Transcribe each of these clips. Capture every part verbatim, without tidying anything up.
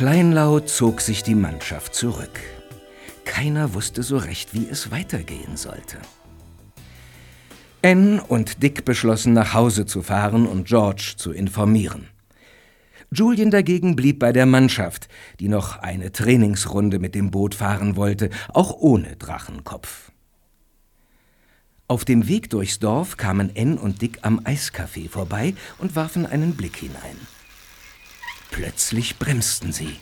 Kleinlaut zog sich die Mannschaft zurück. Keiner wusste so recht, wie es weitergehen sollte. Anne und Dick beschlossen, nach Hause zu fahren und George zu informieren. Julian dagegen blieb bei der Mannschaft, die noch eine Trainingsrunde mit dem Boot fahren wollte, auch ohne Drachenkopf. Auf dem Weg durchs Dorf kamen Anne und Dick am Eiscafé vorbei und warfen einen Blick hinein. Plötzlich bremsten sie.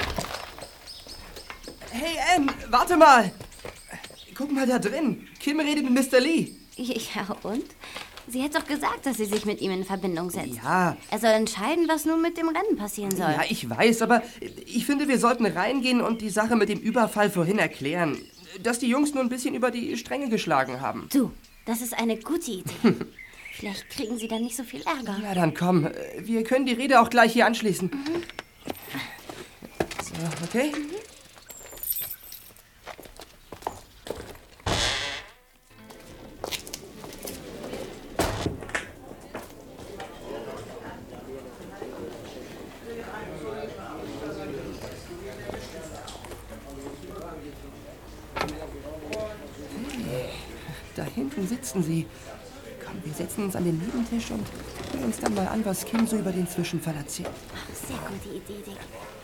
Hey Anne, warte mal! Guck mal da drin. Kim redet mit Mister Lee. Ja, und? Sie hat doch gesagt, dass sie sich mit ihm in Verbindung setzt. Ja. Er soll entscheiden, was nun mit dem Rennen passieren soll. Ja, ich weiß, aber ich finde, wir sollten reingehen und die Sache mit dem Überfall vorhin erklären. Dass die Jungs nur ein bisschen über die Stränge geschlagen haben. Du, das ist eine gute Idee. Vielleicht kriegen sie dann nicht so viel Ärger. Na dann komm, wir können die Rede auch gleich hier anschließen. Mhm. So, okay? Mhm. Da hinten sitzen sie. Komm, wir setzen uns an den Nebentisch und hören uns dann mal an, was Kim so über den Zwischenfall erzählt. Ach, sehr gute Idee, Dick.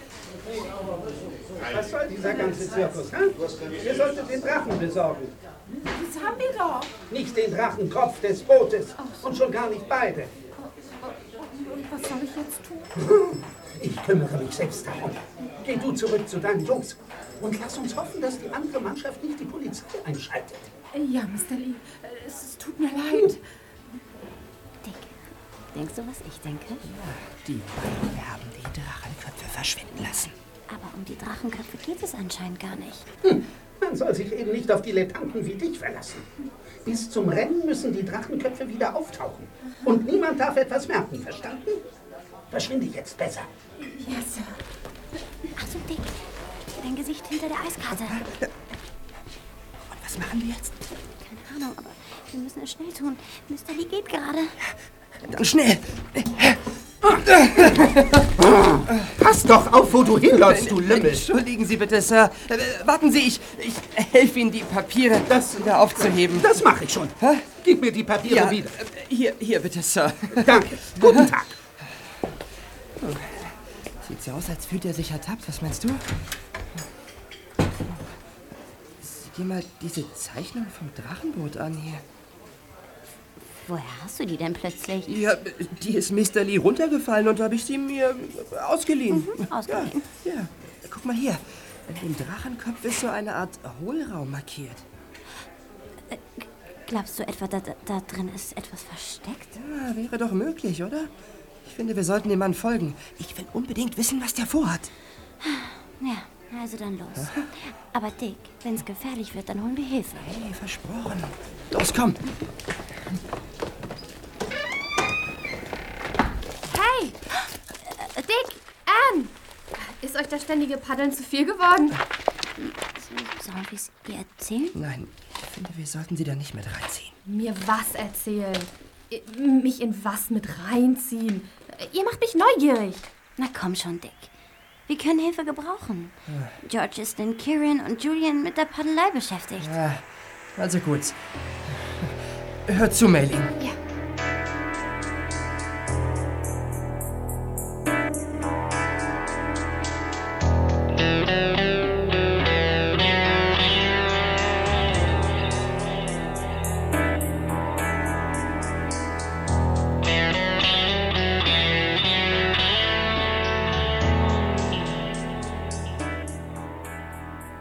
Was soll dieser ganze Zirkus, hm? Ihr solltet den Drachen besorgen. Das haben wir doch. Nicht den Drachenkopf des Bootes. So. Und schon gar nicht beide. Und was soll ich jetzt tun? Ich kümmere mich selbst darum. Geh du zurück zu deinen Jungs. Und lass uns hoffen, dass die andere Mannschaft nicht die Polizei einschaltet. Ja, Mister Lee, es, es tut mir leid. Dick, denkst du, was ich denke? Ja, die beiden haben die Drachenköpfe verschwinden lassen. Aber um die Drachenköpfe geht es anscheinend gar nicht. Hm, man soll sich eben nicht auf Dilettanten wie dich verlassen. Bis zum Rennen müssen die Drachenköpfe wieder auftauchen. Und niemand darf etwas merken, verstanden? Verschwinde jetzt besser. Ja, Sir. Achtung, Dick, dein Gesicht hinter der Eiskarte. Und was machen wir jetzt? Keine Ahnung, aber wir müssen es schnell tun. Mister Lee geht gerade. Dann schnell! Pass doch auf, wo du hinläufst, du Lümmel! Entschuldigen Sie bitte, Sir. Äh, warten Sie, ich, ich helfe Ihnen, die Papiere das, wieder aufzuheben. Das mache ich schon. Hä? Gib mir die Papiere ja, wieder. Hier, hier bitte, Sir. Danke. Guten Tag. Sieht so aus, als fühlt er sich ertappt. Was meinst du? Sieh dir mal diese Zeichnung vom Drachenboot an hier. Woher hast du die denn plötzlich? Ja, die ist Mister Lee runtergefallen und habe ich sie mir ausgeliehen. Mhm, ausgeliehen. Ja, ja, guck mal hier. An dem Drachenkopf ist so eine Art Hohlraum markiert. Äh, glaubst du etwa, da, da drin ist etwas versteckt? Ja, wäre doch möglich, oder? Ich finde, wir sollten dem Mann folgen. Ich will unbedingt wissen, was der vorhat. Ja, also dann los. Aha. Aber Dick, wenn es gefährlich wird, dann holen wir Hilfe. Hey, versprochen. Los, komm. Hey! Äh, Dick! Anne! Ist euch das ständige Paddeln zu viel geworden? Sollen wir es ihr erzählen? Nein, ich finde, wir sollten sie da nicht mit reinziehen. Mir was erzählen? Mich in was mit reinziehen? Ihr macht mich neugierig. Na komm schon, Dick. Wir können Hilfe gebrauchen. Ja. George ist in Kieran und Julian mit der Paddelei beschäftigt. Ja, also gut. Hör zu, Maylin. Ja.